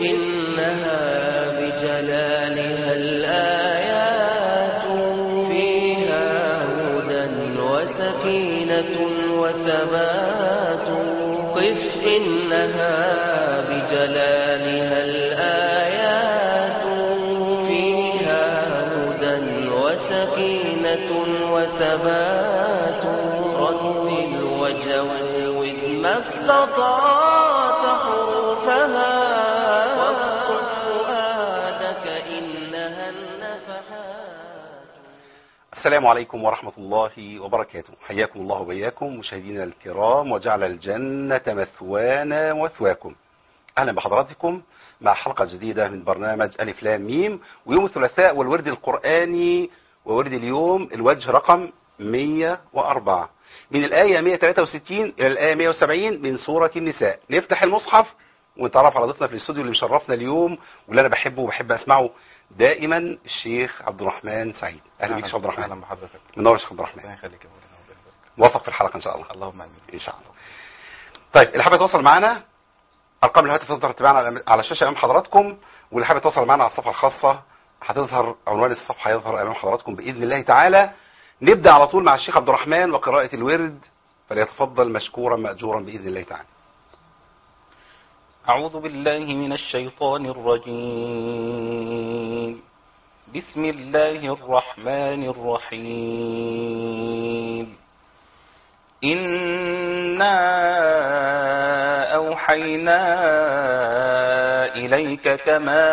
إنها بجلالها الآيات فيها هدى وسكينة وثبات. قف إنها بجلالها الآيات فيها هدى وسكينة وثبات. رتل وجود ما استطعت حروفها واصطف فؤادك إنها النفحات. السلام عليكم ورحمة الله وبركاته. حياكم الله وبياكم مشاهدينا الكرام، وجعل الجنة مثوانا ومثواكم. أهلا بحضراتكم مع حلقة جديدة من برنامج ألف لام ميم، ويوم الثلاثاء والورد القرآني، وورد اليوم الوجه رقم 104 من الآية 163 إلى الآية 170 من سورة النساء. نفتح المصحف ونتعرف على ضيفنا في الاستوديو اللي مشرفنا اليوم واللي أنا بحبه وبحب أسمعه دائما، الشيخ عبد الرحمن سعيد. أهلا بك شيخ عبد الرحمن. أهلا بحضرتك. منور شيخ عبد الرحمن. ربنا يخليك يا مولانا. موفق في الحلقة إن شاء الله. اللهم آمين. إن شاء الله. طيب، اللي حابب يتواصل معنا أرقام الهاتف تقدر تتابعنا على الشاشة أمام حضراتكم، واللي حابب يتواصل معنا على الصفحة الخاصة هتظهر عنوان الصفحة، يظهر أمام حضراتكم بإذن الله تعالى. نبدأ على طول مع الشيخ عبد الرحمن وقراءة الورد، فليتفضل مشكورا مأجورا بإذن الله تعالى. أعوذ بالله من الشيطان الرجيم. بسم الله الرحمن الرحيم. إنا أوحينا إليك كما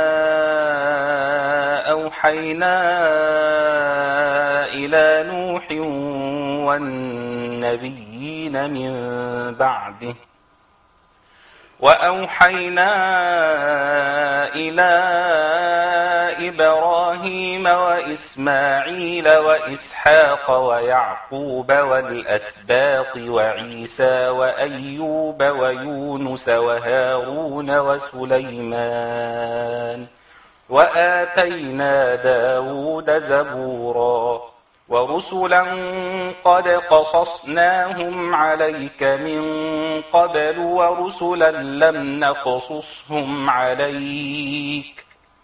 أوحينا إلى نوح والنبيين من بعده، وأوحينا إلى إبراهيم وإسماعيل وإسحاق ويعقوب والأسباط وعيسى وأيوب ويونس وهارون وسليمان، وآتينا داود زبورا، ورسلا قد قصصناهم عليك من قبل ورسلا لم نقصصهم عليك،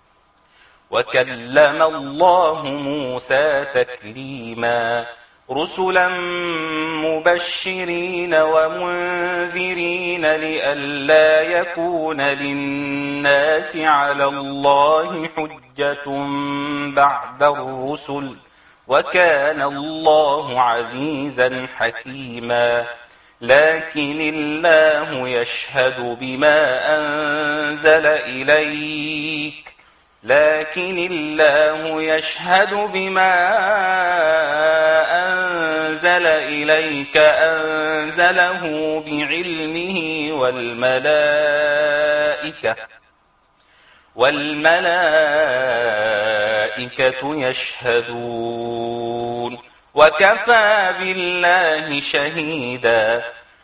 وكلم الله موسى تكليما، رسلا مبشرين ومنذرين لئلا يكون للناس على الله حجة بعد الرسل، وكان الله عزيزا حكيما. لكن الله يشهد بما أنزل إليك، أنزله بعلمه والملائكة يشهدون، وكفى بالله شهيدا.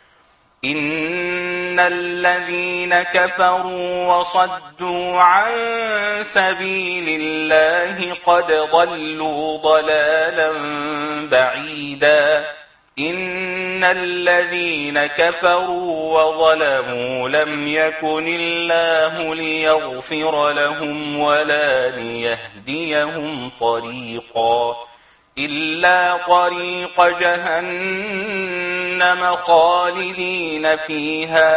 إن الذين كفروا وصدوا عن سبيل الله قد ضلوا ضلالا بعيدا. إن الذين كفروا وظلموا لم يكن الله ليغفر لهم ولا ليهديهم طريقا إلا طريق جهنم خالدين فيها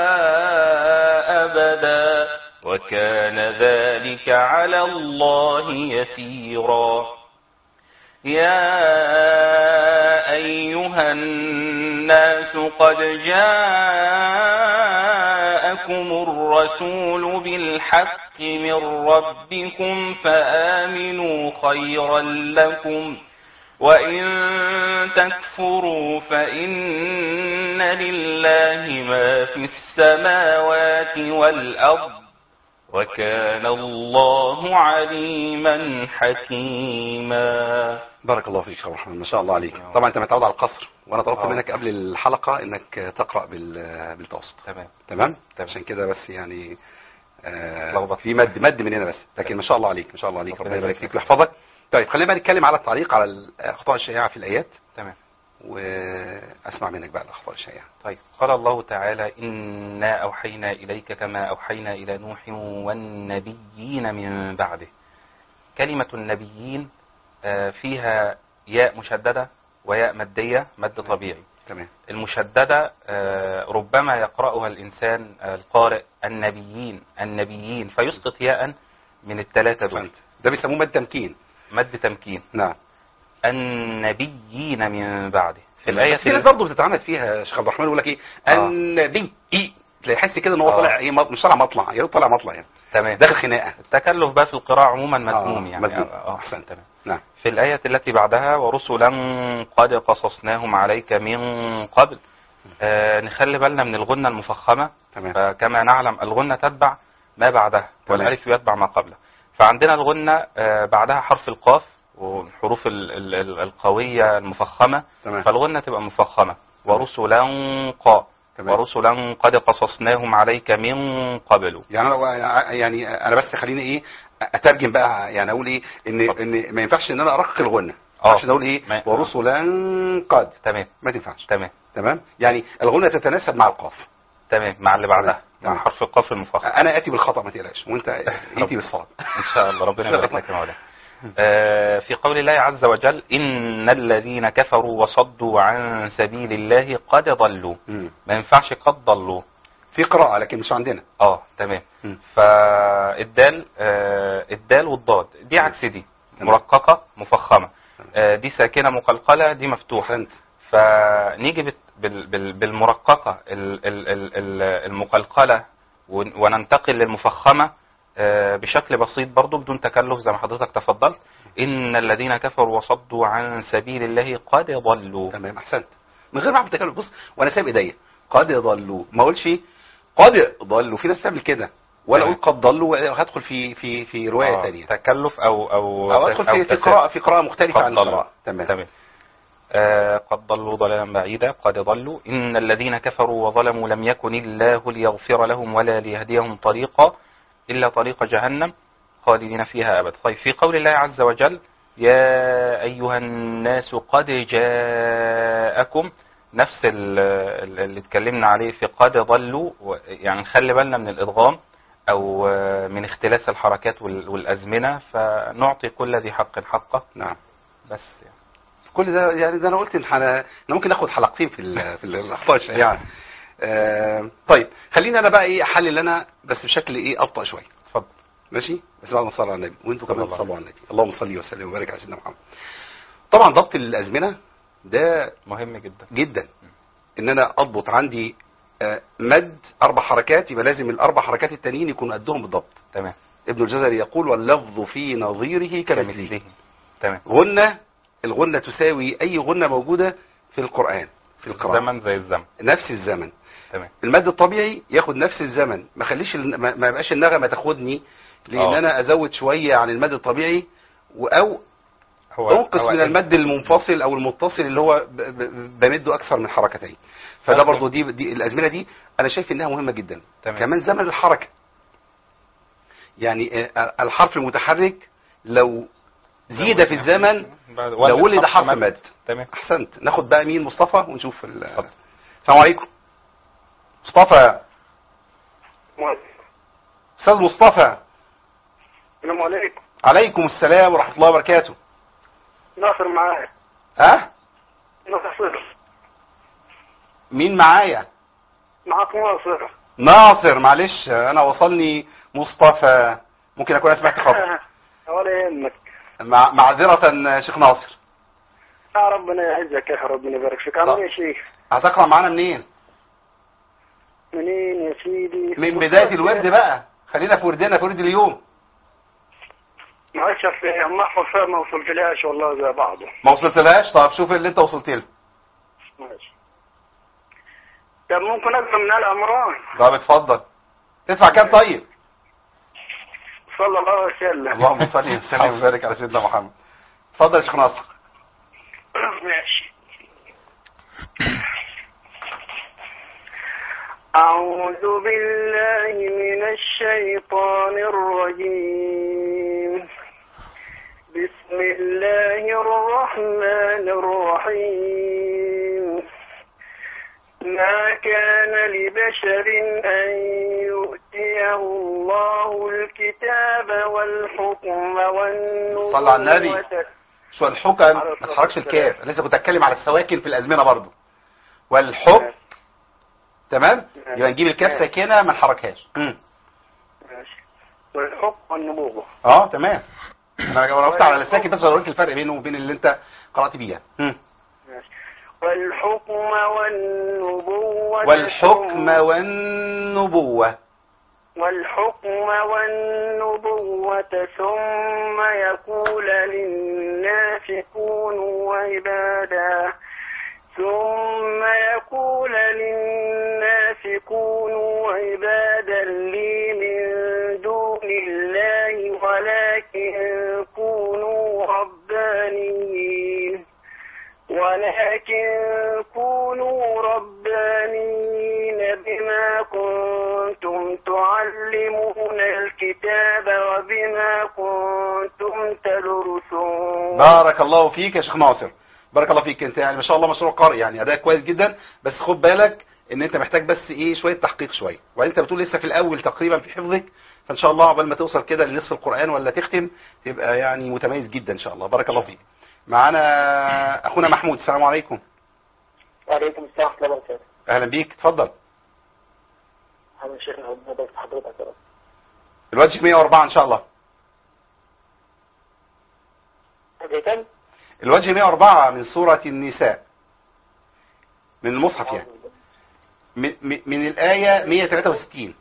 أبدا، وكان ذلك على الله يسيرا. يا أيها الناس قد جاءكم الرسول بالحق من ربكم فآمنوا خيرا لكم، وإن تكفروا فإن لله ما في السماوات والأرض، وكان الله عليما حكيما. بارك الله فيك يا الرحمن، ما شاء الله عليك. طبعا انت متعود على القصر، وانا طلبت منك قبل الحلقة انك تقرأ بالتوسط. تمام عشان كده بس يعني في مد من هنا بس، لكن ما شاء الله عليك، ما شاء الله عليك، ربنا يبارك فيك ويحفظك. طيب خلينا بقى نتكلم على التعليق على الاخطاء الشائعة في الايات. تمام. واسمع منك بقى الاخطاء الشائعه. طيب، قال الله تعالى: إنا أوحينا إليك كما أوحينا إلى نوح والنبيين من بعده. كلمة النبيين فيها ياء مشددة وياء مادية، مد طبيعي. تمام. المشددة ربما يقرأها الإنسان القارئ النبيين فيسقط ياء من الثلاثة دول. ده بيسموه مد تمكين. مد تمكين. نعم. النبيين من بعده. في الآية في ناس برضه بتتعمد فيها شيخ عبد الرحمن، يقول لك ايه النبي، تلاقي حس كده ان هو طالع ايه، مش طالع مطلع، يا طالع مطلع يعني. تمام. داخل خناقه. التكلف بقى في القراءة عموما مذموم يعني. احسن. تمام. نعم. في الآية التي بعدها: ورسلا قد قصصناهم عليك من قبل. نخلي بالنا من الغنة المفخمة. تمام. فكما نعلم الغنة تتبع ما بعدها، والألف يتبع ما قبله. فعندنا الغنة بعدها حرف القاف والحروف القوية المفخمة. تمام. فالغنة تبقى مفخمة. ورسلا ورسلا قد قصصناهم عليك من قبل. يعني انا بس خليني ايه اترجم بقى، يعني اقول ايه ان ما ينفعش ان انا ارقق الغنة عشان اقول ايه ورسلا قد. تمام. ما تنفعش. تمام. يعني الغنة تتناسب مع القاف. تمام. مع اللي بعدها، مع حرف القاف المفخم. انا اتي بالخطأ ما تقلقش، وانت اتي بالصواب ان شاء الله. ربنا يبارك لك يا مولانا. في قول الله عز وجل: إن الذين كفروا وصدوا عن سبيل الله قد ضلوا. ما ينفعش قد ضلوا، في قراءة لكن مش عندنا. تمام. فالدال والضاد دي عكس دي، مرققة مفخمة. دي ساكنة مقلقلة، دي مفتوحة. فنيجي بالمرققة المقلقلة وننتقل للمفخمة بشكل بسيط برضو بدون تكلف زي ما حضرتك تفضلت. إن الذين كفروا وصدوا عن سبيل الله قد ضلوا. تمام. أحسنت. من غير ما اعمل تكلف. بص، وانا سايب ايديا قد ضلوا، ما اقولش قد ضلوا. في ناس تعمل كده، ولا اقول قد ضلوا وهدخل في رواية ثانية تكلف او ادخل في قراءة مختلفة عن القراءة. تمام. قد ضلوا ضلالا بعيدا. قد ضلوا. إن الذين كفروا وظلموا لم يكن الله ليغفر لهم ولا ليهديهم طريقا إلا طريق جهنم خالدين فيها أبدا. طيب، في قول الله عز وجل: يا أيها الناس قد جاءكم، نفس اللي اتكلمنا عليه في قد ضلوا. يعني نخلي بالنا من الإدغام أو من اختلاس الحركات والأزمنة، فنعطي كل ذي حق حقه. نعم. بس يعني كل ده، يعني ده انا قلت ان ممكن ناخد حلقتين في الاخطاء الشائعه. طيب، خليني انا بقى ايه احلل انا بس بشكل ايه ابطأ شويه. اتفضل. ماشي. بس بعد ما نصلي على النبي، وانتوا كمان تصلوا على النبي. اللهم صل وسلم وبارك على سيدنا محمد. طبعا ضبط الازمنه ده مهم جدا جدا. ان انا اضبط عندي مد 4 حركات، يبقى لازم ال4 حركات التانيين يكونوا قدهم بالضبط. تمام. ابن الجزري يقول: واللفظ في نظيره كمثله. تمام. الغنة تساوي اي غنة موجودة في القرآن في القراءة. زمن زي الزمن، نفس الزمن. تمام. المد الطبيعي ياخد نفس الزمن، ما خليش ما يبقاش النغمة تاخدني، لان انا ازود شوية عن المد الطبيعي او انقص من المد المنفصل او المتصل اللي هو بمده اكثر من حركتين. فده برضو دي الازمنة دي انا شايف انها مهمة جدا. تمام. كمان زمن الحركة، يعني الحرف المتحرك لو زيد في الزمن لو ولد حرف مد. تمام. احسنت. ناخد بقى مين؟ مصطفى، ونشوف السلام عليكم. مصطفى. استاذ مصطفى. السلام عليكم. عليكم السلام ورحمة الله وبركاته. ناصر معايا. ناصر. مين معايا؟ معاك ناصر. ناصر، معلش انا وصلني مصطفى، ممكن اكون اسمعك خطأ. ولا يهمك. معذرة شيخ ناصر. ربنا يعزك يا اخي، ربنا يبارك فيك. عامل ايه يا شيخ؟ هتقرأ معانا منين يا سيدي؟ من بداية الورد بقى، خلينا في وردنا، في ورد اليوم. معلش ما احفظ فيها، ما وصلتلهاش والله زي بعضه. ما وصلتلهاش؟ طب شوف اللي انت وصلت له. ماشي. طب ممكن اقرا من العمران؟ طب اتفضل. تدفع كام طيب؟ صلى الله عليه وسلم. اللهم صل وسلم وبارك على سيدنا محمد. اتفضل يا شيخ ناصر. ماشي. أعوذ بالله من الشيطان الرجيم. بسم الله الرحمن الرحيم. ما كان لبشر أن يؤتيه الله الكتاب والحكم والنبوة. صلى على النبي. شو الحكم؟ ما تحركش الكاف، لسه كنت اتكلم على السواكن في الازمنه برضو. والحكم تمام، يبقى نجيب الكاف ساكنه ما نحركهاش. ماشي. والحكم والنبوة. تمام. انا وقفت على الساكن بس اوريك الفرق بينه وبين اللي انت قرات بيها. ماشي. والحكم والنبوة. والحكم والنبوة. والحكم والنبوة ثم يقول للناس كونوا عبادا. ثم يقول للناس كونوا عبادا لي من دون الله ولكن كونوا ربانيين بما كنتم تعلمون الكتاب وبما كنتم تدرسون. بارك الله فيك يا شيخ ناصر، بارك الله فيك. انت يعني ما شاء الله مشروع قارئ، يعني اداء كويس جدا، بس خد بالك ان انت محتاج بس شويه تحقيق شويه، وبعدين انت بتقول لسه في الاول تقريبا في حفظك، فان شاء الله قبل ما توصل كده لنصف القران ولا تختم تبقى يعني متميز جدا ان شاء الله. بارك الله فيك. معانا اخونا محمود. السلام عليكم. وعليكم السلام ورحمة الله وبركاته. اهلا بيك، اتفضل. أهلا شيخنا، ربنا حضرتك يا رب. الوجه 104 ان شاء الله. كم؟ الوجه 104 من سورة النساء، من المصحف يعني، من الآية 163.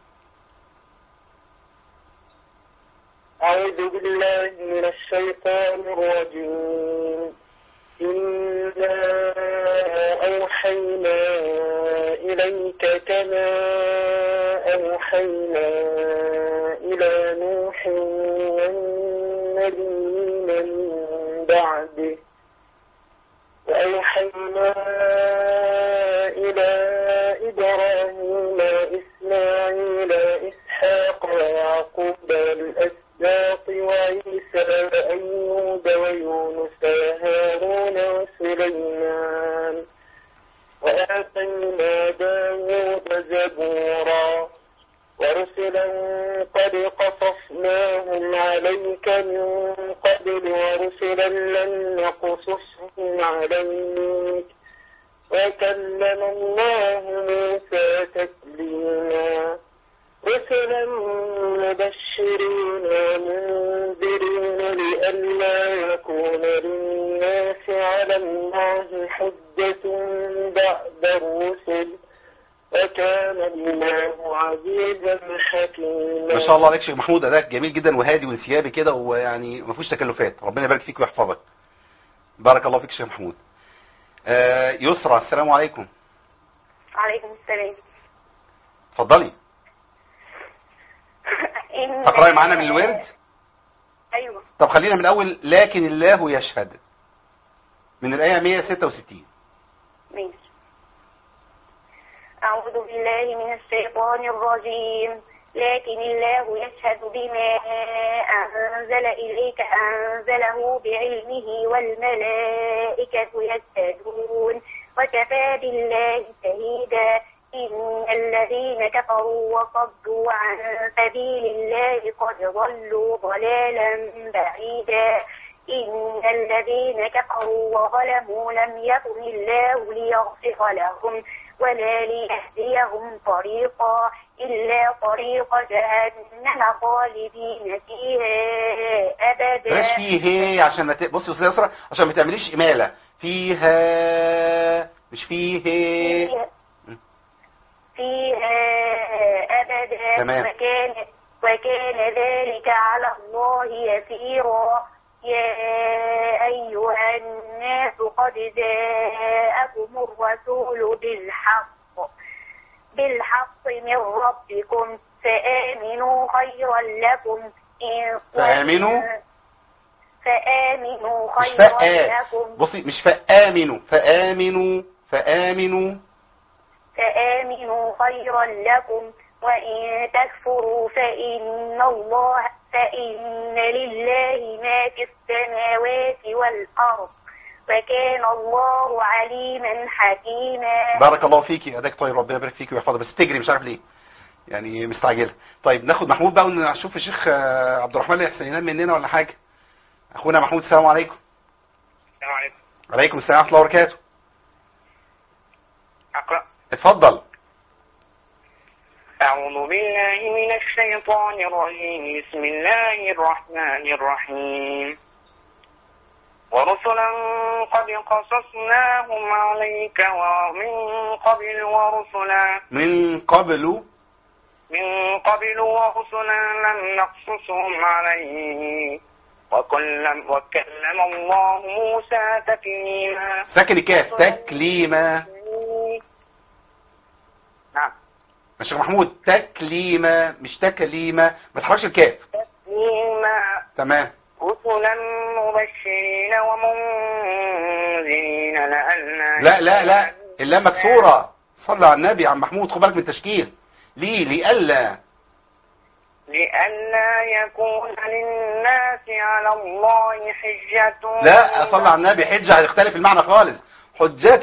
أعوذ بالله من الشيطان الرجيم. إنا أوحينا إليك كما أوحينا إلى نوح والنبيين من بعده وأوحينا إلى إبراهيم وإسماعيل وإسحاق ويعقوب والأسباط وعيسى وأيوب ويونس وهارون وسليمان وآتينا داود زبورا ورسلا قد قصصناهم عليك من قبل ورسلا لم نقصصهم عليك وكلم الله موسى تكليما رسلا مبشرين ومنذرين لئلا يكون للناس على الله حجة بعد الرسل وكان الله عزيزا حكيما. ما شاء الله عليك شيخ محمود، اداء جميل جدا وهادي وانسيابي كده، ويعني ما فيهوش تكلفات. ربنا يبارك فيك ويحفظك. بارك الله فيك شيخ محمود. يسرى. السلام عليكم. وعليكم السلام. اتفضلي. تقرأي معانا من الورد؟ ايوه. طب خلينا من اول. لكن الله يشهد، من الآية 166. ماشي. أعوذ بالله من الشيطان الرجيم. لكن الله يشهد بما أنزل إليك أنزله بعلمه والملائكة يشهدون وكفى بالله شهيدا. إن الذين كفروا وصدوا عن سبيل الله قد ضلوا ضلالا بعيدا. إن الذين كفروا وظلموا لم يكن الله ليغفر لهم ولا ليهديهم طريقا إلا طريق جهنم خالدين فيها أبدا. بلاش فيه عشان ما بصي يا يسرى، عشان ما تعمليش إمالة فيها، مش فيه فيها أبدا. تمام. وكان ذلك على الله يسيرا. يا أيها الناس قد جاءكم الرسول بالحق من ربكم فآمنوا خيرا لكم. فآمنوا خيرا لكم. بصي مش فآمنوا، فآمنوا خيرا لكم. وإن تكفروا فإن لله ما في السماوات والأرض وكان الله عليما حكيما. بارك الله فيكي، اداك طيب، ربنا يبارك فيكي ويحفظك، بس تجري مش عارف ليه يعني مستعجله. طيب ناخد محمود بقى ونشوف الشيخ عبد الرحمن اللي يحسن ينام مننا ولا حاجه. اخونا محمود، السلام عليكم. السلام عليكم. وعليكم السلام ورحمه الله وبركاته. أقرأ. اتفضل. أعوذ بالله من الشيطان الرجيم. بسم الله الرحمن الرحيم. ورسلا قد قصصناهم عليك ومن قبل ورسلا لم نقصصهم عليك وكلم الله موسى تكليما. ساكن الكاف، تكليما. نعم يا شيخ محمود، تكليما مش تكليما، ما تحركش الكاف. تكليما. تمام. رسلا مبشرين ومنذرين لئلا لا اللام مكسوره. صلى على النبي يا عم محمود، خد بالك من التشكيل. لئلا يكون للناس على الله حجة. لا، صلى على النبي، حجه هتختلف المعنى خالص. حجة.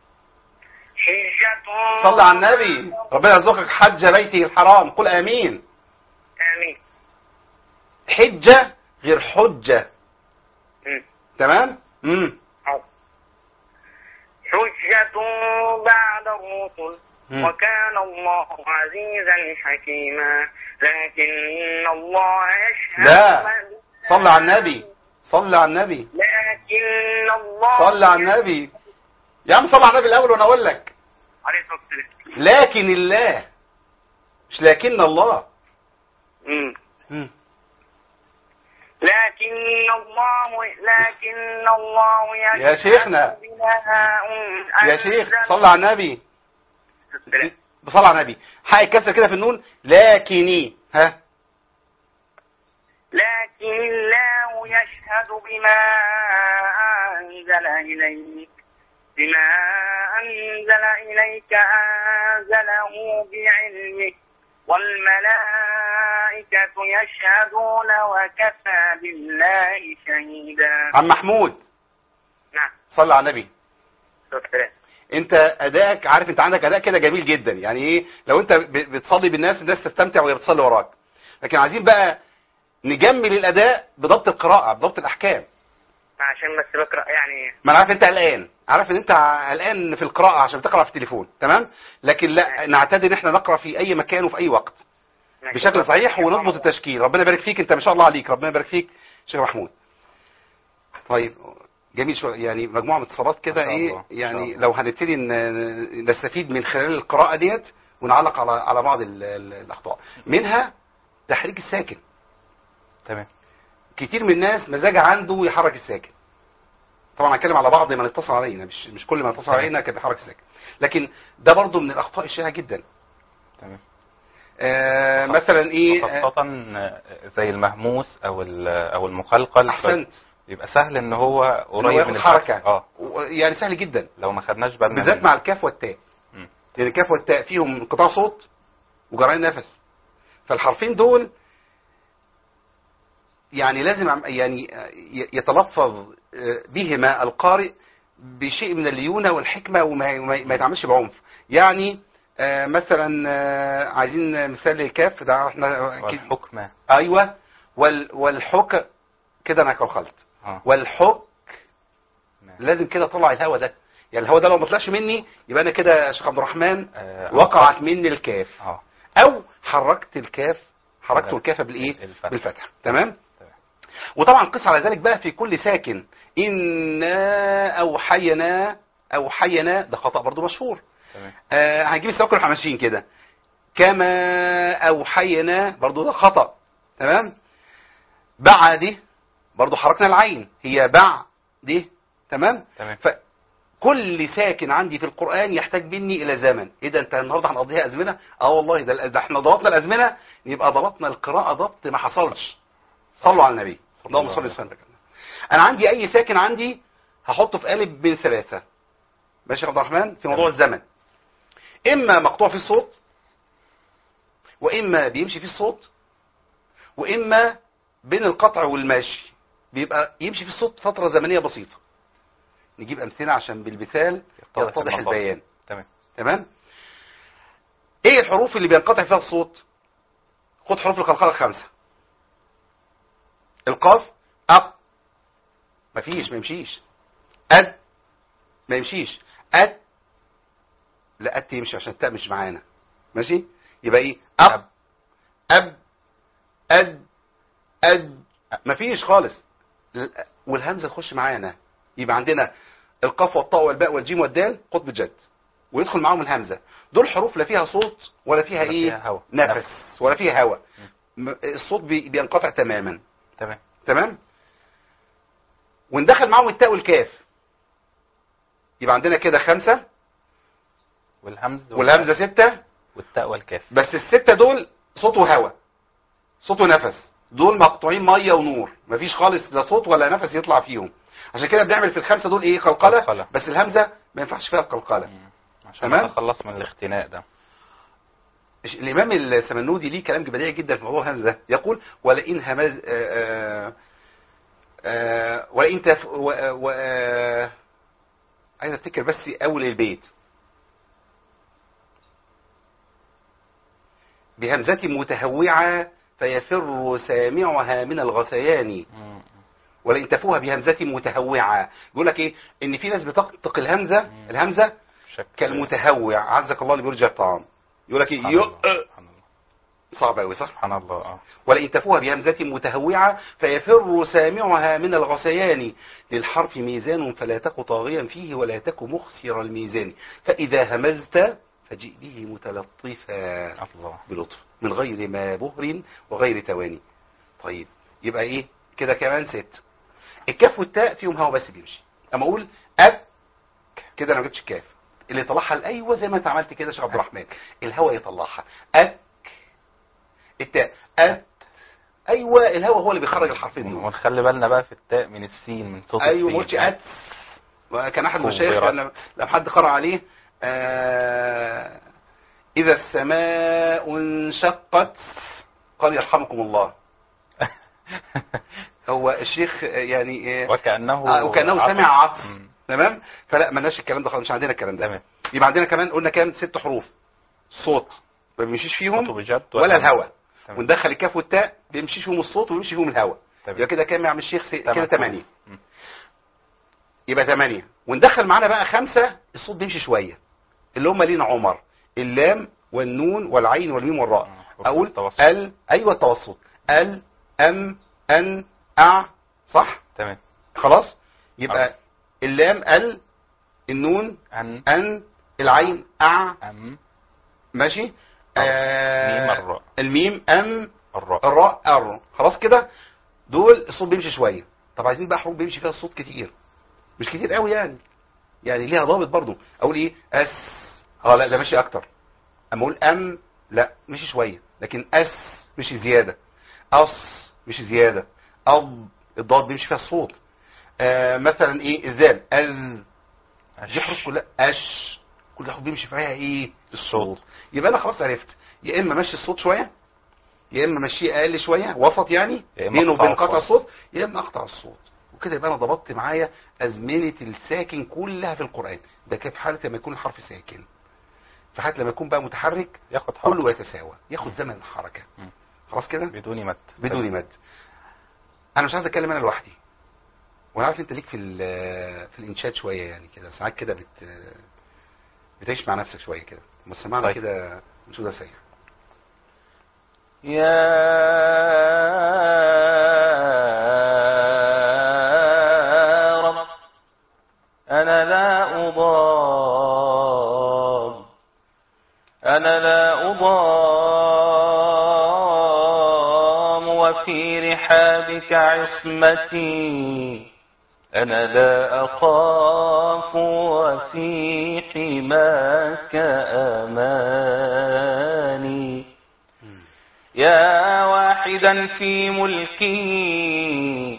صلى على النبي، ربنا يرزقك حج بيته الحرام، قل امين. آمين. حجة غير حجة. تمام. حجة بعد الرسل وكان الله عزيزا حكيما. لكن الله يشهد. لا، صلى على النبي، صلى على النبي. لكن الله صلى على النبي يا عم، صلى على النبي الاول وانا اقول لك. لكن الله، مش لكن الله. لكن الله يا شيخنا، يا شيخ صلى على النبي، بصلى على النبي. حق كسر كده في النون. لكني لكن الله يشهد بما أنزل إليك أنزله بعلمه والملائكة يشهدون وكفى بالله شهيدا. عم محمود، نعم، صلى على النبي. انت ادائك، عارف انت عندك اداء كده جميل جدا، يعني ايه، لو انت بتصلي بالناس الناس تستمتع وهي بتصلي وراك. لكن عايزين بقى نجمل الاداء بضبط القراءه، بضبط الاحكام. عشان بس بقرا يعني، ما انا عارف انت قلقان، عارف ان انت قلقان في القراءه عشان بتقرا في التليفون، تمام. لكن لا، نعتاد ان احنا نقرا في اي مكان وفي اي وقت بشكل صحيح ونضبط التشكيل. ربنا يبارك فيك، انت ما شاء الله عليك، ربنا يبارك فيك شيخ محمود. طيب جميل، شو يعني مجموعه من اتصالات كده، ايه يعني لو هنبتدي نستفيد من خلال القراءه ديت ونعلق على بعض الاخطاء. منها تحريك الساكن. تمام. كتير من الناس مزاجها عنده يحرك الساكن. طبعا هنتكلم على بعض من اتصل علينا، مش كل ما اتصل علينا كان بيحرك الساكن، لكن ده برضو من الاخطاء الشائعه جدا. تمام. مثلا ايه، خاصة زي المهموس او المقلقل. احسنت. يبقى سهل ان هو قريب من الحركه. يعني سهل جدا لو ما خدناش بالنا، بالذات مع الكاف والتاء. لان الكاف والتاء فيهم انقطاع صوت وجريان نفس، فالحرفين دول يعني لازم يعني يتلفظ بهما القارئ بشيء من الليونة والحكمة وما يتعاملش بعنف. يعني مثلا عايزين مثال للكاف ده، احنا والحكمة. ايوه، والحك كده انا خلط. والحك لازم كده اطلع الهوا ده، يعني الهوا ده لو ما طلعش مني يبقى انا كده يا شيخ عبد الرحمن وقعت مني الكاف. او حركت الكاف، حركت الكاف بالايه، بالفتح. تمام. وطبعا قس على ذلك بقى في كل ساكن. إنا أوحينا ده خطأ برضو مشهور. هنجيب السواكن واحنا ماشيين كده. كما أوحينا برضو ده خطأ. تمام. بعد برضو حركنا العين، هي بعد. تمام. فكل ساكن عندي في القرآن يحتاج مني إلى زمن. إيه ده، أنت النهارده هنقضيها أزمنة؟ والله ده احنا ضبطنا الأزمنة، يبقى ضبطنا القراءة ضبط ما حصلش. صلوا على النبي، اللهم صل وسلم. انا عندي اي ساكن عندي هحطه في قالب بين ثلاثه. ماشي يا عبد الرحمن في موضوع الزمن، اما مقطوع في الصوت، واما بيمشي في الصوت، واما بين القطع والماشي بيبقى يمشي في الصوت فتره زمنيه بسيطه. نجيب امثله عشان بالمثال يتضح البيان. تمام. ايه الحروف اللي بينقطع فيها الصوت؟ خد حروف القلقله الخمسه. القاف أ مفيش، ما يمشيش. أد ما يمشيش. أد لا، أد يمشي عشان التاء مش معانا. ماشي، يبقى ايه؟ أب أب أد أد مفيش خالص. والهمزه تخش معانا، يبقى عندنا القاف والطاء والباء والجيم والدال قطب جد، ويدخل معاهم الهمزه. دول حروف لا فيها صوت ولا فيها ايه نفس ولا فيها هواء. الصوت بينقطع تماما. تمام. وندخل معاهم التاء والكاف، يبقى عندنا كده 5 والهمزه 6 والتاء والكاف. بس ال6 دول صوت وهواء، صوت ونفس. دول مقطوعين ميه ونور، مفيش خالص لا صوت ولا نفس يطلع فيهم. عشان كده بنعمل في ال5 دول ايه؟ قلقله. بس الهمزه ما ينفعش فيها القلقله عشان نتخلص من الاختناق ده. الامام السمنودي ليه كلام بديع جدا في موضوع الهمزه ده. يقول ولئن همز ولئن تف عايز افتكر بس اول البيت. بهمزه متهوعه فيفر سامعها من الغثيان. ولئن تفوها بهمزه متهوعه، بيقول لك ايه؟ ان في ناس بتنطق الهمزه كالمتهوع، عزك الله اللي بيرجع الطعام. يقول لك ايه؟ صعب قوي صح؟ سبحان الله. ولئن تفوها بهمزه متهوعه فيفر سامعها من الغثيان. للحرف ميزان فلا تك طاغيا فيه ولا تك مخسر الميزان. فاذا همزت فجئ به متلطفا بلطف من غير ما بهر وغير تواني. طيب يبقى ايه كده كمان 6. الكاف والتاء فيهم هوا بس بيمشي. اما اقول اك كده انا ما جبتش الكاف، اللي يطلعها ايوه زي ما انت عملت كده يا شيخ عبد الرحمن، الهوا يطلعها. اك التاء أت ايوه الهوا هو اللي بيخرج الحرفين دول. ونخلي بالنا بقى في التاء من السين، من صوت ايوه السين. ايوه أت. كان احد المشايخ لما حد قرأ عليه اذا السماء انشقت قال يرحمكم الله. هو الشيخ يعني وكأنه سمع عطف. تمام. فلا مالناش الكلام ده خالص، مش عندنا الكلام ده. يبقى عندنا كمان قلنا كام 6 حروف صوت ما بيمشيش فيهم ولا الهواء. وندخل الكاف والتاء بيمشيش فيهم الصوت ويمشي فيهم الهواء. يبقى كده كام يا عم الشيخ؟ كده 8. يبقى 8. وندخل معانا بقى 5 الصوت بيمشي شويه، اللي هم لينا عمر، اللام والنون والعين والميم والراء. اقول ايوه التوسط. ال ام ان ا صح. تمام خلاص. يبقى اللام ال، النون ان، العين ا، ماشي. الميم ام، الراء ار. خلاص كده دول الصوت بيمشي شويه. طب عايزين بقى حروف بيمشي فيها الصوت كتير، مش كتير قوي يعني ليها ضابط برضو. اقول ايه؟ اس لا ده ماشي اكتر. اما اقول ام لا مشي شويه، لكن اس مشي زياده، اص مشي زياده، اب الضاد بيمشي فيها الصوت. مثلا ايه؟ الزال از، دي حروف كلها اش، كل حروف بيمشي فيها ايه؟ الصوت. يبقى انا خلاص عرفت يا اما ماشي الصوت شويه، يا اما ماشيه اقل شويه وسط يعني بينه وبين قطع الصوت، يا اما اقطع الصوت. وكده يبقى انا ضبطت معايا ازمنه الساكن كلها في القران. ده كيف حاله لما يكون الحرف ساكن. في حاله لما يكون بقى متحرك ياخد حركه كله يتساوى، ياخد زمن الحركه. خلاص كده بدون مد. بدون مد. انا مش عايز اتكلم انا لوحدي، وانا عارف انت ليك في الانشاد شويه يعني كده، ساعات كده بتعيش مع نفسك شويه كده. ما سمعنا طيب. كده انشوده سريع. يا رب أنا لا أضام وفي رحابك عصمتي، أنا لا أخاف وفي حماك أماني. يا واحدا في ملكي،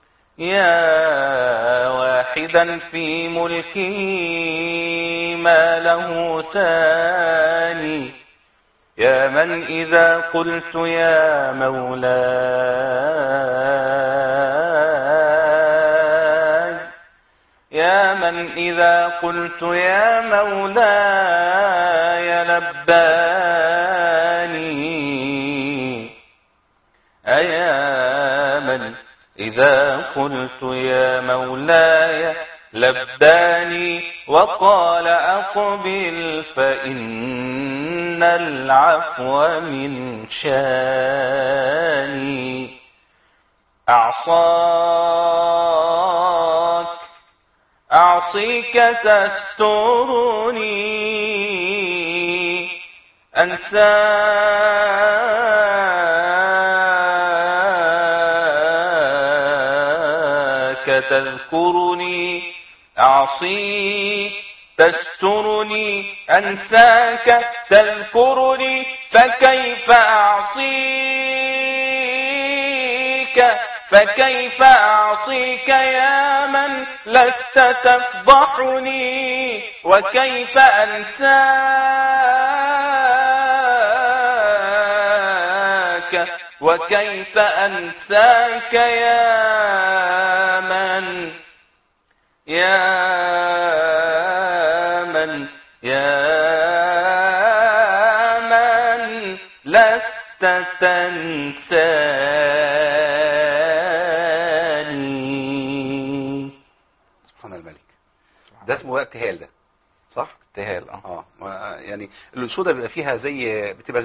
يا واحدا في ملكي ما له ثاني، يا من إذا قلت يا مولاي، يا من إذا قلت يا مولاي لباني أيا من إذا قلت يا مولاي لباني وقال أقبل فإن العفو من شاني أعصاك أعصيك تسترني أنساك تذكرني أعصيك تسترني أنساك تذكرني فكيف أعصيك يا من لست تفضحني وكيف أنساك يا من لست تنساني. سبحان الملك. ده اسمه ابتهال، ده صح؟ ابتهال. يعني الانشوده بيبقى فيها بتبقى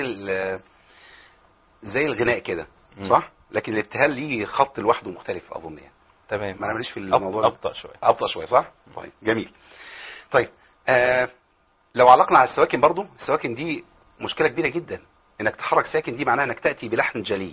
زي الغناء كده، صح؟ لكن الابتهال ليه خط لوحده مختلف اظن يعني. تمام. ما انا ماليش في الموضوع. ابطأ شويه صح؟ طيب جميل. طيب لو علقنا على السواكن برضو، السواكن دي مشكله كبيره جدا. انك تحرك ساكن دي معناها انك تاتي بلحن جلي.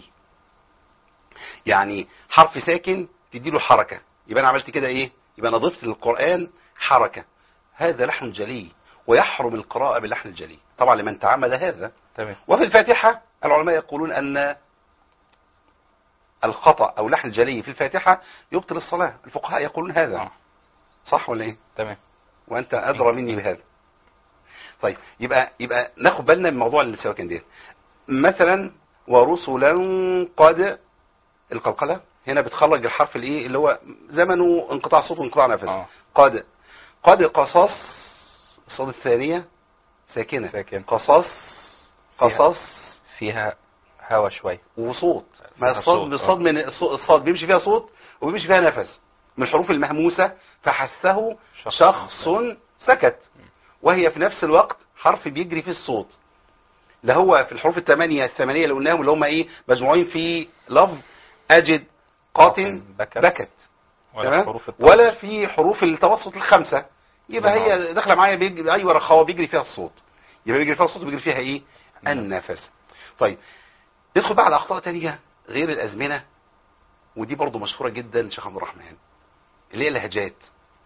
يعني حرف ساكن تديله حركه، يبقى انا عملت كده ايه؟ يبقى انا ضفت للقران حركه. هذا لحن جلي ويحرم القراءه باللحن الجلي طبعا لمن تعمد هذا. تمام. وفي الفاتحه العلماء يقولون ان الخطأ او لحن الجلي في الفاتحه يبطل الصلاه. الفقهاء يقولون هذا. صح ولا ايه؟ تمام. وانت ادرى مني بهذا. طيب يبقى ناخد بالنا من موضوع السواكن دي. مثلا ورسلا قد، القلقله هنا بتخرج الحرف الايه اللي هو زمنه انقطاع صوت وانقطاع نفس. قد قصص، الصاد الثانيه ساكنه. قصص فيها هوا شويه وصوت. ما الصاد من الصاد بيمشي فيها صوت وبيمشي فيها نفس من الحروف المهموسه، فحسه شخص سكت، وهي في نفس الوقت حرف بيجري فيه الصوت. لا هو في الحروف الثمانيه اللي قلناهم اللي هم ايه مجموعين في لفظ اجد قاتم بكت، ولا في حروف التوسط الخمسه. يبقى هي داخله معايا بيجري، ايوه رخاوه بيجري فيها الصوت، يبقى بيجري فيها الصوت وبيجري فيها ايه النفس. طيب ندخل بقى على اخطاء تانية غير الازمنه، ودي برضو مشهوره جدا شيخ عبد الرحمن، اللي هي اللهجات.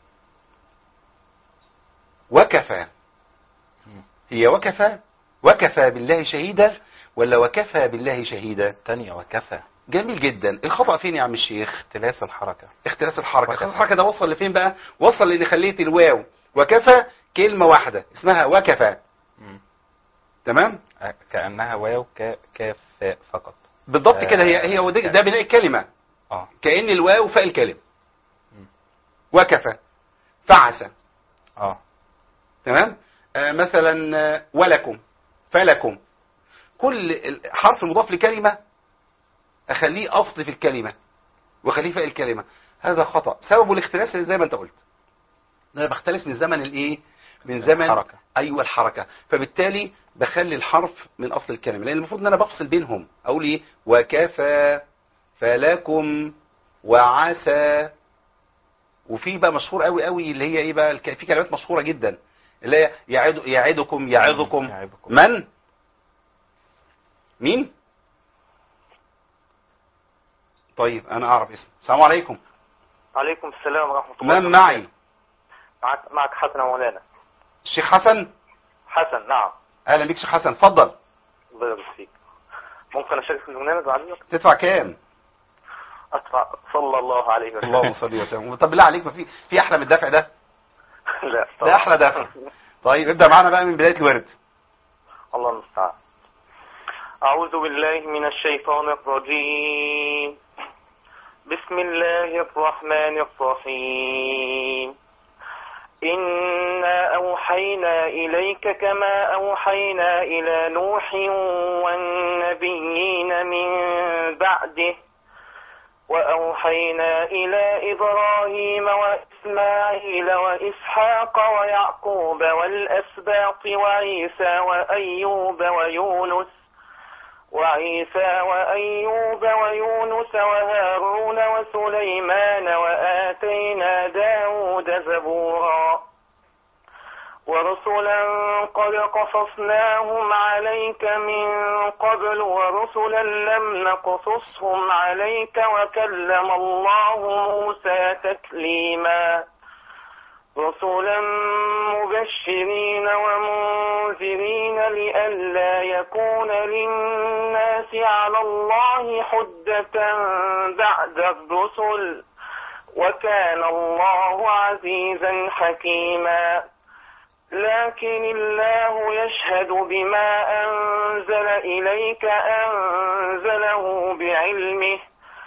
وكفى، هي وكفى بالله شهيدا ولا وكفى بالله شهيدا؟ تانية وكفى. جميل جدا. الخطأ فين يا عم الشيخ؟ اختلاس الحركة. اختلاس الحركة ده وصل لفين بقى؟ وصل لان خليت الواو وكفى كلمة واحدة اسمها وكفى. تمام؟ كأنها واو كاف فقط. بالضبط كده. هي ده بناء الكلمة. كأن الواو فاء الكلمة. وكفى فعسى. تمام؟ مثلا ولكم فلكم. كل حرف مضاف لكلمة اخليه اصل في الكلمة واخليه فاء الكلمة. هذا خطأ سببه الاختلاس زي ما انت قلت. انا بختلف من زمن الايه؟ من زمن الحركة. ايوه الحركة. فبالتالي بخلي الحرف من اصل الكلمة، لان المفروض ان انا بفصل بينهم. اقول ايه؟ وكفى فلكم وعسى. وفي بقى مشهور قوي قوي اللي هي ايه بقى؟ في كلمات مشهورة جدا اللي هي يعدكم من؟ مين؟ طيب انا اعرف اسم. السلام عليكم. عليكم السلام ورحمة الله. من معي؟ معك حسن مولانا. الشيخ حسن؟ حسن نعم. اهلا بيك شيخ حسن، اتفضل. الله يبارك فيك. ممكن اشارك في البرنامج بعد اذنك؟ تدفع كام؟ ادفع صلى الله عليه وسلم. اللهم صل وسلم. طب بالله عليك ما في احلى من الدفع ده؟ لا ده احلى دفع. طيب ابدأ معنا بقى من بداية الورد. الله المستعان. أعوذ بالله من الشيطان الرجيم. بسم الله الرحمن الرحيم. إنا أوحينا إليك كما أوحينا إلى نوح والنبيين من بعده وأوحينا إلى إبراهيم وإسماعيل وإسحاق ويعقوب والأسباط وعيسى وأيوب ويونس وهارون وسليمان وآتينا داود زبورا ورسلا قد قصصناهم عليك من قبل ورسلا لم نقصصهم عليك وكلم الله موسى تكليما رسلا مبشرين ومنذرين لئلا يكون للناس على الله حجة بعد الرسل وكان الله عزيزا حكيما لكن الله يشهد بما أنزل إليك أنزله بعلمه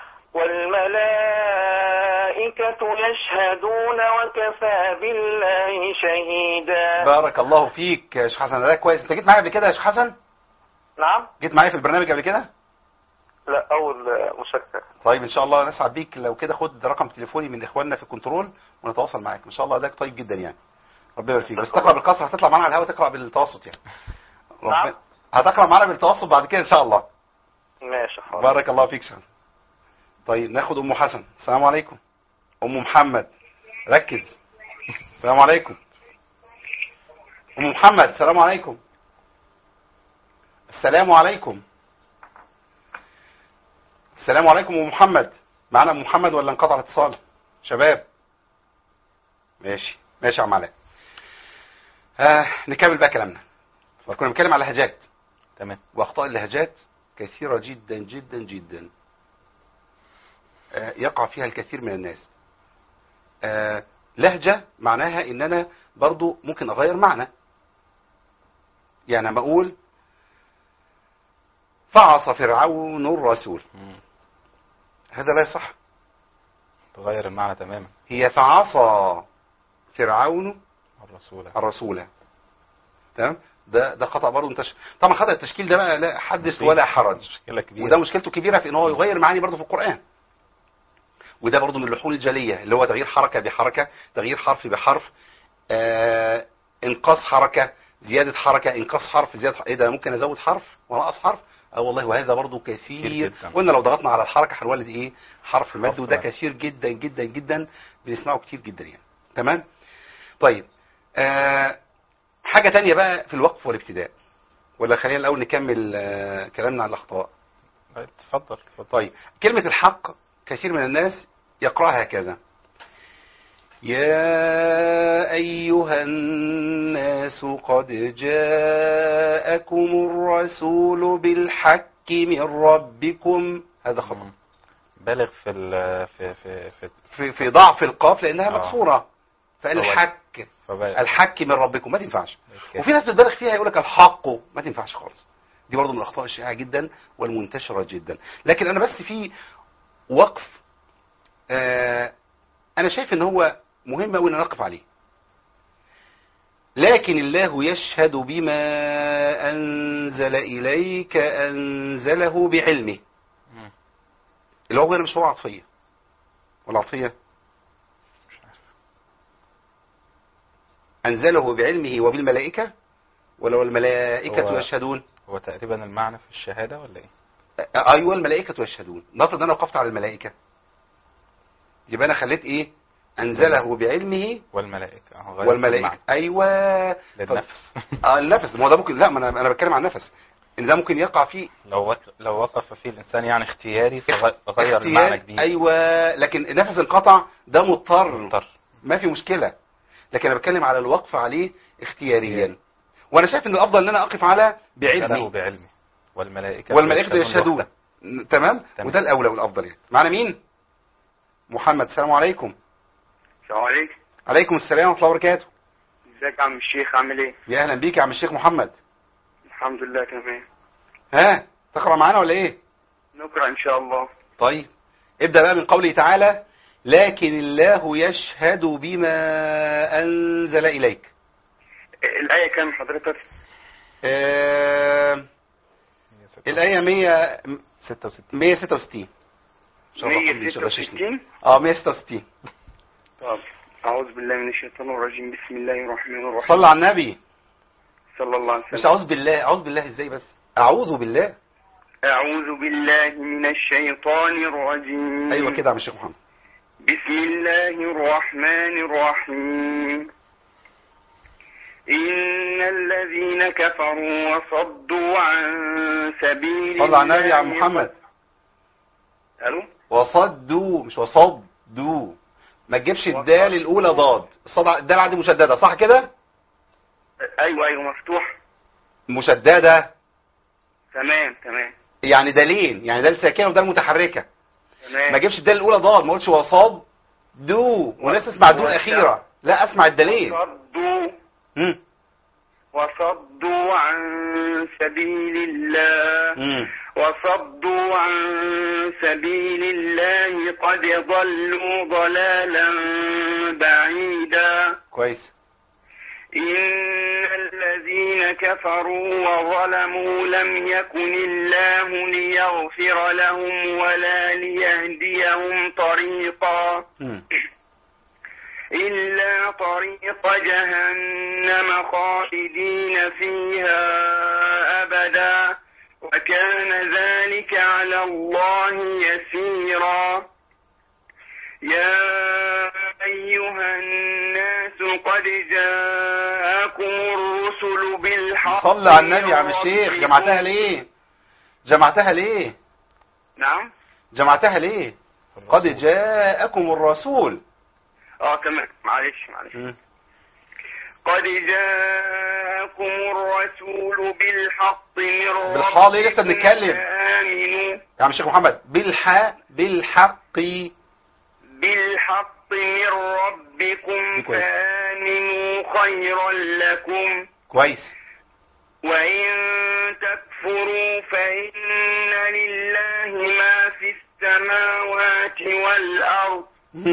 والملائكة يشهدون وكفى بالله شهيدا. بارك الله فيك يا شيخ حسن. ده كويس. انت جيت معايا قبل كده يا شيخ حسن؟ نعم. جيت معايا في البرنامج قبل كده؟ لا، أول مشاركة. طيب ان شاء الله نسعد بيك. لو كده خد رقم تليفوني من اخواننا في الكنترول ونتواصل معاك ان شاء الله. ده طيب جدا يعني. ربنا يبارك فيك. بس تقرا بالقصر، هتطلع معانا على الهواء تقرا بالتوسط يعني. نعم. هتقرا معانا بالتوسط بعد كده ان شاء الله. ماشي حاضر. بارك الله فيك شيخ. طيب ناخد ام حسن. السلام عليكم. ام محمد ركز. السلام عليكم ام محمد. السلام عليكم. السلام عليكم. السلام عليكم ام محمد. معنا ام محمد ولا انقطع الاتصال شباب؟ ماشي يا عم علاء. نكمل بقى كلامنا. كنا بنتكلم على اللهجات. تمام. واخطاء اللهجات كثيرة جدا جدا جدا يقع فيها الكثير من الناس. لهجة معناها ان انا برضو ممكن اغير معنى. يعني لما اقول فعص فرعون الرسول، هذا لا يصح. تغير المعنى تماما. هي فعصى فرعون الرسول. تمام. ده خطأ برضه منتشر. طبعا خطأ التشكيل ده بقى لا حدث ولا حرج، مشكلة كبيرة. وده مشكلته كبيرة في ان هو يغير معاني برضه في القرآن. وده برضه من اللحون الجلية اللي هو تغيير حركة بحركة، تغيير حرف بحرف، انقاص حركة، زيادة حركة، انقاص حرف، زيادة ايه ده؟ ممكن ازود حرف ونقص حرف. والله. وهذا برضه كثير. وإن لو ضغطنا على الحركة هنولد ايه؟ حرف مد. وده كثير جدا جدا جدا بنسمعه كتير جدا يعني. تمام. طيب حاجة تانية بقى في الوقف والابتداء، ولا خلينا الأول نكمل كلامنا عن الأخطاء؟ تفضل. طيب كلمة الحق كثير من الناس يقرأها هكذا: يا أيها الناس قد جاءكم الرسول بالحق من ربكم. هذا خطأ. بالغ في ضعف القاف لأنها مكسورة، فقال الحق من ربكم. ما تنفعش. وفي ناس بتبالغ فيها يقول لك الحق، ما تنفعش خالص. دي برضه من الأخطاء الشائعة جدا والمنتشرة جدا. لكن أنا بس في وقف أنا شايف إن هو مهم أوي إن نقف عليه. لكن الله يشهد بما أنزل إليك أنزله بعلمه. اللي هو مش هو عطفية ولا عطفية؟ أنزله بعلمه وبالملائكة، ولا الملائكة يشهدون؟ هو تقريبا المعنى في الشهادة ولا إيه؟ أيوة الملائكة يشهدون. نفرض أنا وقفت على الملائكة، يبقى أنا خليت إيه؟ أنزله بعلمه والملائكة. أيوة للنفس. النفس. ما هو ده ممكن. لا، ما أنا بتكلم عن النفس. إن ده ممكن يقع فيه لو وقف فيه الإنسان يعني اختياري فغير المعنى جديد. أيوة. لكن النفس انقطع، ده مضطر. ما في مشكلة. لكن أنا بتكلم على الوقف عليه اختياريا. وأنا شايف إن الأفضل إن أنا أقف على بعلمي والملائكة يشهدون. تمام. وده الأولى والأفضل يعني. معنا مين؟ محمد. السلام عليكم. السلام عليكم. عليكم السلام ورحمة الله وبركاته. ازيك يا عم الشيخ؟ عامل ايه؟ يا أهلا بيك يا عم الشيخ محمد. الحمد لله تمام. تقرأ معانا ولا ايه؟ نقرأ ان شاء الله. طيب ابدأ بقى من قوله تعالى: لكن الله يشهد بما أنزل إليك. الآية كام حضرتك؟ الآية 166. 166. 166. طب أعوذ بالله من الشيطان الرجيم. بسم الله الرحمن الرحيم. صلى على النبي صلى الله عليه وسلم. مش أعوذ بالله. أعوذ بالله إزاي بس؟ أعوذ بالله. أعوذ بالله من الشيطان الرجيم. أيوة كده يا شيخ محمد. بسم الله الرحمن الرحيم. إن الذين كفروا وصدوا عن سبيل الله. صلى على النبي يا عم محمد. ألو. وصدوا مش وصدوا. ما تجيبش الدال الأولى ضاد. الدال عندي مشددة صح كده؟ أيوة مفتوح. مشددة. تمام. يعني دالين، يعني دال ساكنة ودال متحركة. تمام. ما تجيبش الدال الأولى ضاد، ما قلتش وصاد دو وناس تسمع الدو الأخيرة. لا أسمع الدالين. وصدوا عن سبيل الله. وصدوا عن سبيل الله قد ضلوا ضلالا بعيدا. كويس. إن الذين كفروا وظلموا لم يكن الله ليغفر لهم ولا ليهديهم طريقا إلا طريق جهنم خالدين فيها أبدا وكان ذلك على الله يسيرا. يا أيها الناس قد جاءكم الرسل بالحق. صل على النبي يا عم الشيخ. جمعتها ليه؟ نعم جمعتها ليه؟ قد جاءكم الرسول. تمام. معلش. قد جاءكم الرسول بالحق من ربكم. بالحق ليه لسه بنتكلم؟ آمنوا. يا عم الشيخ محمد بالحق من ربكم فآمنوا خيرا لكم. كويس. وإن تكفروا فإن لله ما في السماوات والأرض.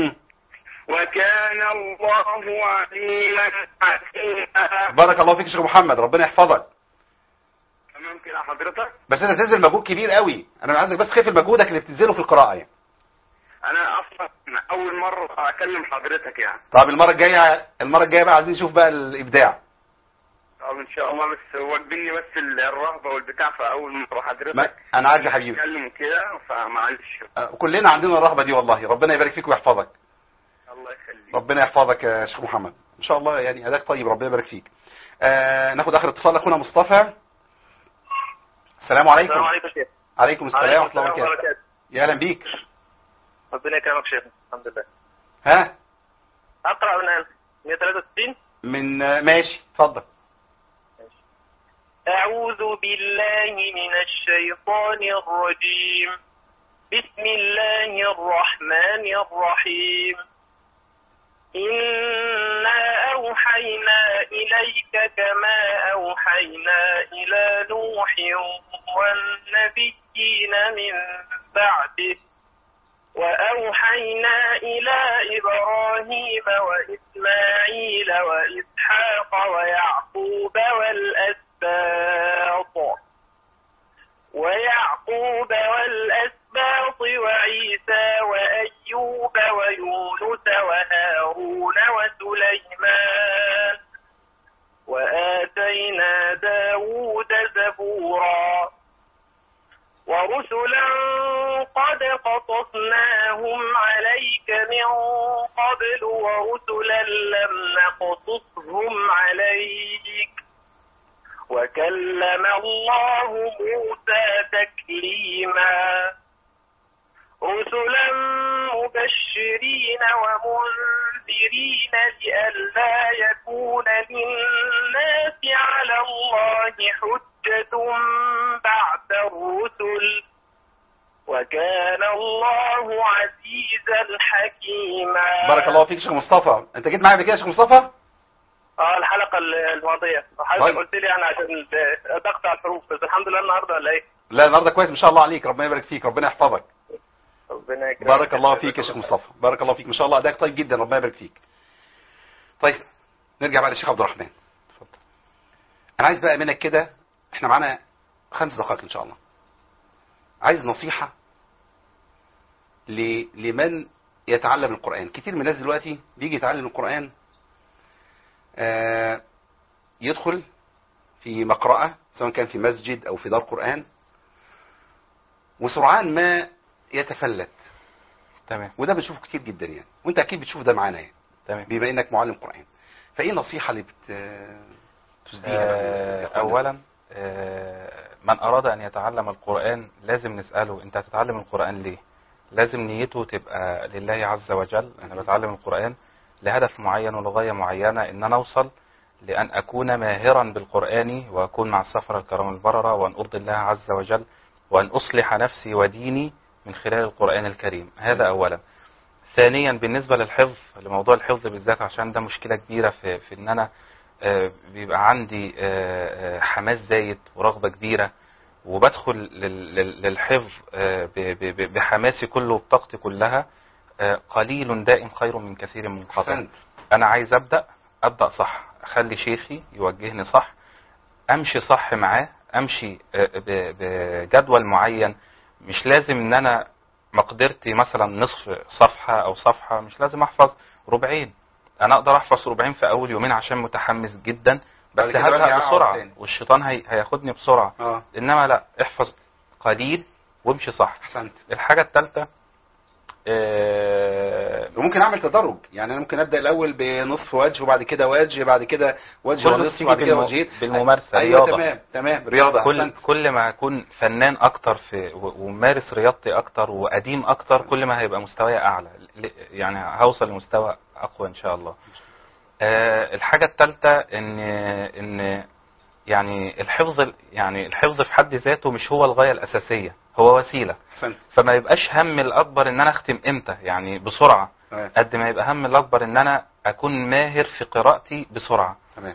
وكان الله عليما حكيما. بارك الله فيك يا شيخ محمد، ربنا يحفظك. تمام كده حضرتك. بس انت بتبذل مجهود كبير قوي، انا عايزك بس خف مجهودك اللي بتبذله في القراءه يعني. انا اصلا اول مره اكلم حضرتك يعني. طب المره الجايه بقى عايزين نشوف بقى الابداع. طب ان شاء الله، بس واجبني بس الرهبه والبتاع في اول مره حضرتك. انا عارف يا حبيبي. اتكلم كده فمعلش. كلنا عندنا الرهبه دي والله، ربنا يبارك فيك ويحفظك. الله يخليك. ربنا يحفظك يا شيخ محمد ان شاء الله، يعني اداك طيب، ربنا يبارك فيك. ناخد اخر اتصال اخونا مصطفى. السلام عليكم. السلام عليكم يا شيخ. عليكم السلام ورحمه الله وبركاته. يا اهلا بيك. ربنا يكرمك شيخ. الحمد لله. ها اقرا من 163 من ماشي اتفضل. أعوذ بالله من الشيطان الرجيم. بسم الله الرحمن الرحيم. إنا أوحينا إليك كما أوحينا إلى نوح والنبيين من بعده وأوحينا إلى إبراهيم وإسماعيل وإسحاق ويعقوب والأسباط وعيسى وأيوب ويونس وهارون وسليمان وآتينا داود زبورا ورسلا قد قصصناهم عليك من قبل ورسلا لم نقصصهم عليك وكلم الله موسى تكليما رسلا مبشرين ومنذرين لئلا يكون للناس على الله حجة بعد الرسل وكان الله عزيزا حكيما. بارك الله فيك يا شيخ مصطفى. انت جيت معايا قبل كده يا شيخ مصطفى؟ الحلقة الماضية حضرتك قلت لي يعني عشان تقطع الحروف، بس الحمد لله النهارده ولا ايه؟ لا النهارده كويس ما شاء الله عليك، ربنا يبارك فيك، ربنا يحفظك. ربنا بارك الله فيك يا شيخ مصطفى، بارك الله فيك، ما شاء الله اداك طيب جدا، ربنا يبارك فيك. طيب نرجع بقى للشيخ عبد الرحمن. اتفضل. انا عايز بقى منك كده، احنا معانا 5 دقائق ان شاء الله، عايز نصيحة لمن يتعلم القرآن. كتير من الناس دلوقتي بيجي يتعلم القرآن، يدخل في مقرأة سواء كان في مسجد او في دار قرآن، وسرعان ما يتفلت. تمام. وده بنشوفه كتير جدا يعني، وانت اكيد بتشوف ده معانا يعني. تمام. بما انك معلم قرآن، فايه النصيحة اللي تسديها؟ اولا من اراد ان يتعلم القرآن لازم نسأله انت هتتعلم القرآن ليه؟ لازم نيته تبقى لله عز وجل. انا بتعلم القرآن لهدف معين ولغاية معينة، ان انا اوصل لان اكون ماهرا بالقرآن واكون مع السفرة الكرام البررة، وان ارضي الله عز وجل، وان اصلح نفسي وديني من خلال القرآن الكريم. هذا اولا. ثانيا بالنسبة للحفظ، لموضوع الحفظ بالذات، عشان ده مشكلة كبيرة في ان انا بيبقى عندي حماس زايد ورغبة كبيرة، وبدخل للحفظ بحماسي كله وبطاقتي كلها. قليل دائم خير من كثير منقطع. انا عايز ابدأ صح، اخلي شيخي يوجهني صح، امشي صح معاه، امشي بجدول معين. مش لازم ان انا مقدرتي مثلا نصف صفحة او صفحة، مش لازم احفظ ربعين. انا اقدر احفظ ربعين في اول يومين عشان متحمس جدا، بس هزهق بسرعة والشيطان هياخدني بسرعة. انما لا، احفظ قليل وامشي صح. احسنت. الحاجة الثالثة، وممكن اعمل تدرج، يعني انا ممكن ابدا الاول بنصف وجه، وبعد كده وجه، بعد كده وجه ونصف، بعد كده وجهين، بالممارسة. ايوه رياضة. تمام رياضة. كل ما اكون فنان اكتر ومارس رياضتي اكتر وقديم اكتر، كل ما هيبقى مستواي اعلى، يعني هوصل لمستوى اقوى ان شاء الله. الحاجة الثالثة ان يعني الحفظ في حد ذاته مش هو الغاية الاساسية، هو وسيلة. فما يبقاش هم الاكبر ان انا اختم امتى، يعني بسرعة، قد ما يبقى هم الاكبر ان انا اكون ماهر في قراءتي بسرعة.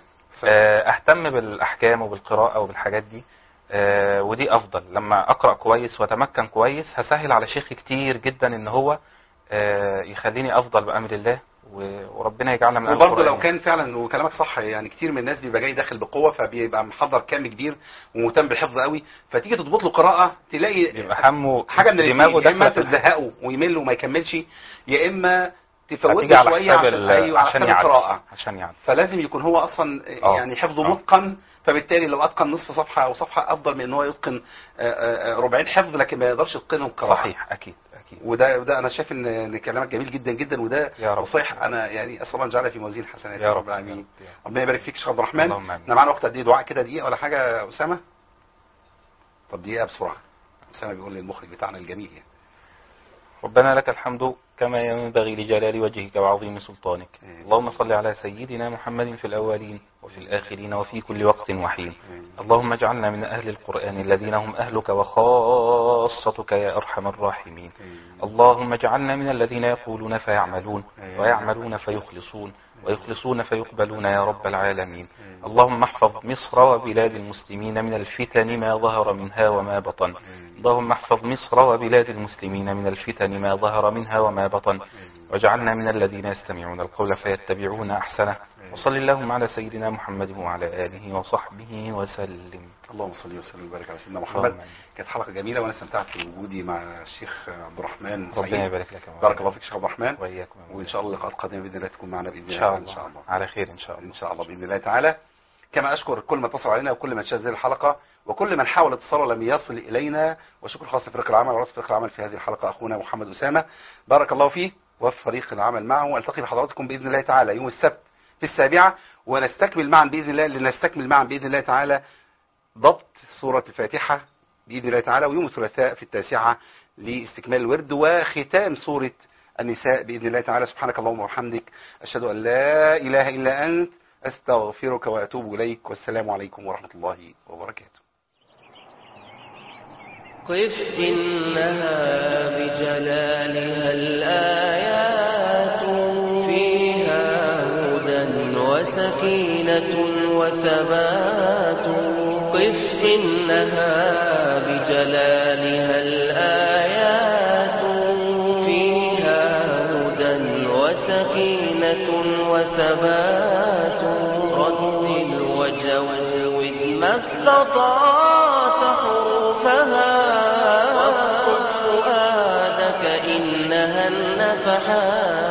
اهتم بالاحكام وبالقراءة وبالحاجات دي، ودي افضل. لما اقرأ كويس واتمكن كويس، هسهل على شيخي كتير جدا ان هو يخليني افضل بامر الله، وربنا يجعلنا من وبرضه لو كان فعلا وكلامك صح، يعني كتير من الناس بيبقى جاي داخل بقوه، فبيبقى محضر كم كبير ومهتم بالحفظ قوي، فتيجي تضبط له قراءه تلاقي بيبقى همه حاجه من دماغه يا اما تزهقه ويمل وما يكملش، يا اما تفوت له شويه عشان القراءه عشان يعني. فلازم يكون هو اصلا يعني حفظه متقن، فبالتالي لو اتقن نصف صفحه او صفحه افضل من ان هو يتقن ربعين حفظ لكن ما يقدرش يتقنهم قراءه. صحيح. اكيد. وده انا شايف ان كلامك جميل جدا جدا، وده نصيحه انا يعني اسال الله يجعلها في موازين الحسنات يا رب العالمين. ربنا يبارك فيك شيخ عبد الرحمن. احنا معانا وقت قد ايه؟ دعاء كده دقيقه ولا حاجه يا اسامه؟ طب دقيقه بسرعه. اسامه بيقول للمخرج بتاعنا الجميل يعني. ربنا لك الحمد كما ينبغي لجلال وجهك وعظيم سلطانك. اللهم صل على سيدنا محمد في الأولين وفي الآخرين وفي كل وقت وحين. اللهم اجعلنا من أهل القرآن الذين هم أهلك وخاصتك يا أرحم الراحمين. اللهم اجعلنا من الذين يقولون فيعملون ويعملون فيخلصون ويخلصون فيقبلون يا رب العالمين. اللهم احفظ مصر وبلاد المسلمين من الفتن ما ظهر منها وما بطن. اللهم احفظ مصر وبلاد المسلمين من الفتن ما ظهر منها وما بطن، واجعلنا من الذين يستمعون القول فيتبعون أحسنه. وصل اللهم على سيدنا محمد وعلى آله وصحبه وسلم. اللهم صل وسلم وبارك على سيدنا محمد. كانت حلقة جميلة وانا استمتعت بوجودي مع الشيخ عبد الرحمن. ربنا يبارك لك. بارك الله فيك شيخ عبد الرحمن، وإياكم. وإن شاء الله لقاءات قادمة بإذن الله تكون معنا بإذن الله. إن شاء الله على خير إن شاء الله. إن شاء الله بإذن الله تعالى. كما أشكر كل من اتصل علينا وكل من شاهد هذه الحلقة وكل من حاول اتصال ولم يصل إلينا، وشكر خاص لفريق العمل ورئيس فريق العمل في هذه الحلقة أخونا محمد أسامة، بارك الله فيه وفي فريق العمل معه. والتقي بحضراتكم بإذن الله تعالى يوم السبت في 7 ونستكمل معا بإذن الله تعالى ضبط سورة الفاتحة بإذن الله تعالى، ويوم الثلاثاء في 9 لاستكمال الورد وختام سورة النساء بإذن الله تعالى. سبحانك اللهم وبحمدك، أشهد أن لا إله إلا أنت، أستغفرك وأتوب إليك، والسلام عليكم ورحمة الله وبركاته. قف إنها بجلالها الآيات فيها هدى وسكينة وثبات. قف إنها بجلالها الآيات وسكينة وثبات رتل وجود ما استطعت حروفها واصقل فؤادك إنها النفحات